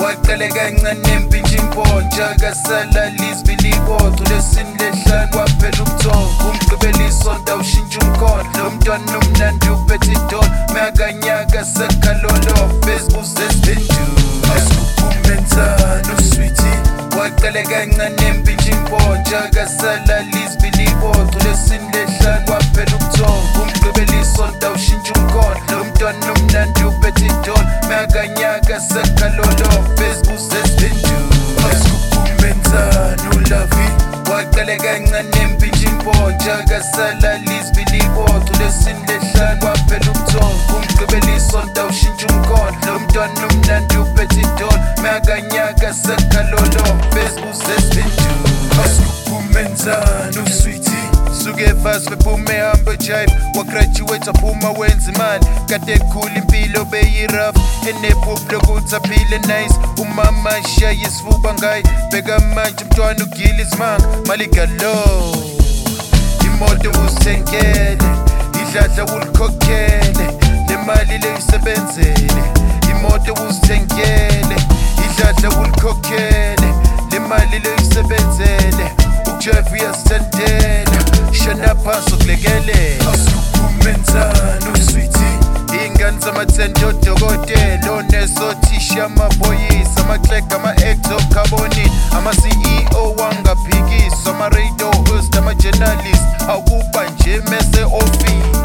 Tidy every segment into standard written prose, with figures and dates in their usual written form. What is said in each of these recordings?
waqale kancane empintsha impontsha kasala lizbiliboco lesini lehlanu kwaphela ubuthongo umgqibeliso ndawushintsha umkhondo lo mntwana omnandi uphethe idolo mayakanyaka sekhalolo Facebook zesiphenduka asikuphumenzana usweetie waqale kancane empintsha impontsha kasala lizbiliboco lesini lehlanu kwaphela ubuthongo umgqibeliso ndawushintsha umkhondo lo mntwana omnandi uphethe idolo mayakanyaka sekhalolo Facebook zesiphenduka asikuphumenzana ulavi waqale kancane empintsha impontsha kasala lizbiliboco lesini lehlanu kwaphela ubuthongo umgqibeliso ndawushintsha umkhondo lo mntwana omnandi uphethe idolo mayakanyaka sekhalolo Facebook zesiphenduka asikuphumenzana usweetie suke fast bephume hambe jive wagraduate aphuma wenza imali kade khula impilo beyiraf enephubu lokuthi aphile nice umama shaya isifuba ngaye bheka manje umntwana ugila izimanga maligalo imoto uzithengele idladla ulikhokhele le mali leyisebenzele imoto uzithengele idladla ulikhokhele le mali leyisebenzele ujeff uyasithandela shana phansi ukulekelela asikuphumenzana usweetie ingane zamathenda odokotela onesothisha amaphoyisa amaklek ama-ectocarbonate ama-CEO wangaphikiswa ama-radio host ama-journalist akuba nje mese office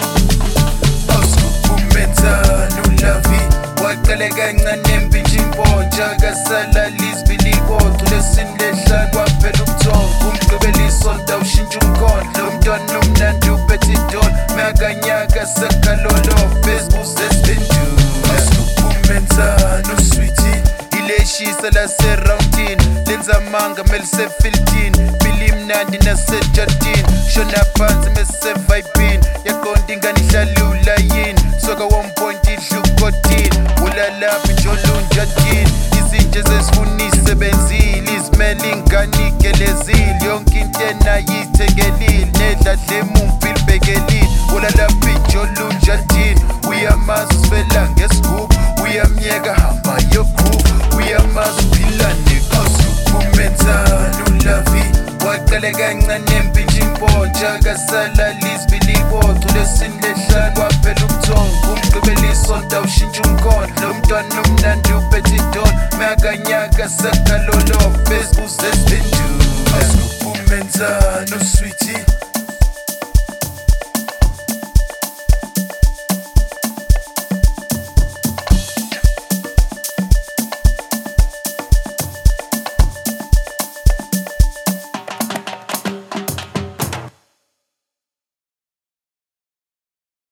asikuphumenzana ulavi waqale kancane empintsha impontsha kasala lizbiliboco lesini lehlanu kwaphela ubuthongo umgqibeliso ndawushintsha umkhondo lo mntwana omnandi uphethe idolo mayakanyaka sekhalolo Facebook zesiphenduka asikuphumenzana usweetie ileshisa laseroundini lenza amanga melisefiltini bilimnandi nasejardini shona phansi mesevibini yaqonda ingane ihlalula yini soka 1 point idlukotini ulalapha ijolunjadini izinje zesifuna isebenzile izimele ingane igelezile yonke into enayithengelile nedladla emumva ilibhekelile ulalapha ijolunjadini uyamazi usivela ngesigubhu uyamyeka hamba yokhuphu uyamazi uphila asikuphumenzana ulavi waqale kancane empintsha impontsha kasala lizbiliboco lesini lehlanu kwaphela ubuthongo umgqibeliso ndawushintsha umkhondo lo mntwana omnandi uphethe idolo mayakanyaka sekhalolo Facebook zesiphenduka asikuphumenzana usweetie